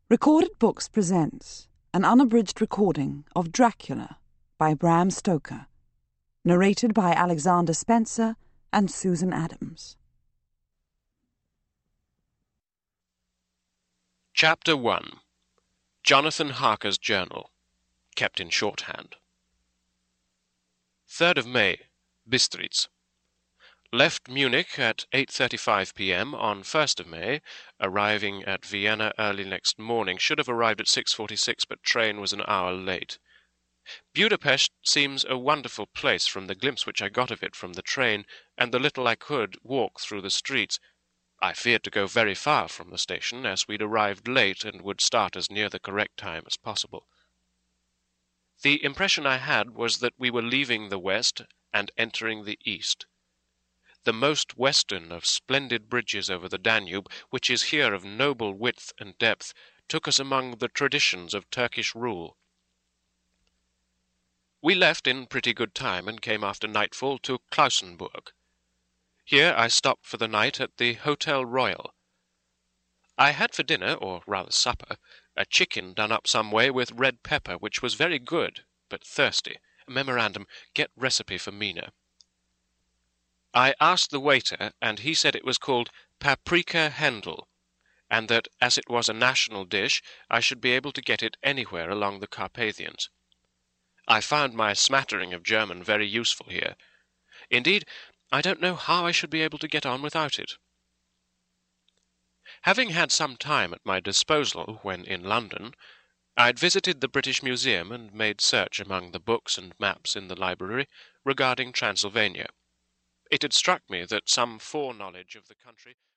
Recorded Books presents an unabridged recording of Dracula by Bram Stoker, narrated by Alexander Spencer and Susan Adams. Chapter 1. Jonathan Harker's Journal, kept in shorthand. 3rd of May, Bistritz. Left Munich at 8:35 p.m. on 1st of May, arriving at Vienna early next morning. Should have arrived at 6:46, but train was an hour late. Budapest seems a wonderful place from the glimpse which I got of it from the train, and the little I could walk through the streets. I feared to go very far from the station, as we'd arrived late and would start as near the correct time as possible. The impression I had was that we were leaving the west and entering the east. The most western of splendid bridges over the Danube, which is here of noble width and depth, took us among the traditions of Turkish rule. We left in pretty good time and came after nightfall to Klausenburg. Here I stopped for the night at the Hotel Royal. I had for dinner, or rather supper, a chicken done up some way with red pepper, which was very good, but thirsty. Memorandum, get recipe for Mina. I asked the waiter, and he said it was called Paprika Händel, and that, as it was a national dish, I should be able to get it anywhere along the Carpathians. I found my smattering of German very useful here. Indeed, I don't know how I should be able to get on without it. Having had some time at my disposal when in London, I'd visited the British Museum and made search among the books and maps in the library regarding Transylvania. It had struck me that some foreknowledge of the country